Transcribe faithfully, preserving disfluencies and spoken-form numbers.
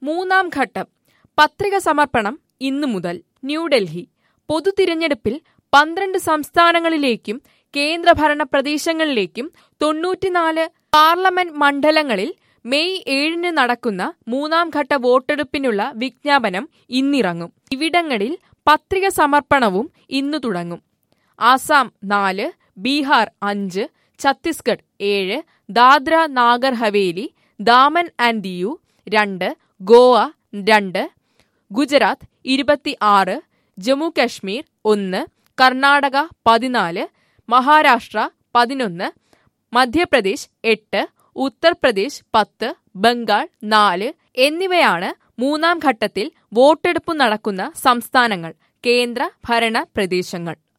മൂന്നാം ഘട്ടം പത്രിക സമർപ്പണം ഇന്നു മുതൽ. ന്യൂഡൽഹി. പൊതുതിരഞ്ഞെടുപ്പിൽ പന്ത്രണ്ട് സംസ്ഥാനങ്ങളിലേക്കും കേന്ദ്രഭരണ പ്രദേശങ്ങളിലേക്കും തൊണ്ണൂറ്റിനാല് പാർലമെന്റ് മണ്ഡലങ്ങളിൽ മെയ് ഏഴിന് നടക്കുന്ന മൂന്നാം ഘട്ട വോട്ടെടുപ്പിനുള്ള വിജ്ഞാപനം ഇന്നിറങ്ങും. ഇവിടങ്ങളിൽ പത്രിക സമർപ്പണവും ഇന്നു തുടങ്ങും. ആസാം നാല്, ബീഹാർ അഞ്ച്, ഛത്തീസ്ഗഡ് ഏഴ്, ദാദ്ര നാഗർ ഹവേലി, ദാമൻ ആൻഡ് ദിയു രണ്ട്, ഗോവ രണ്ട്, ഗുജറാത്ത് ഇരുപത്തി ആറ്, ജമ്മു കശ്മീർ ഒന്ന്, കർണാടക പതിനാല്, മഹാരാഷ്ട്ര പതിനൊന്ന്, മധ്യപ്രദേശ് എട്ട്, ഉത്തർപ്രദേശ് പത്ത്, ബംഗാൾ നാല് എന്നിവയാണ് മൂന്നാം ഘട്ടത്തിൽ വോട്ടെടുപ്പ് നടക്കുന്ന സംസ്ഥാനങ്ങൾ, കേന്ദ്ര ഭരണ പ്രദേശങ്ങൾ.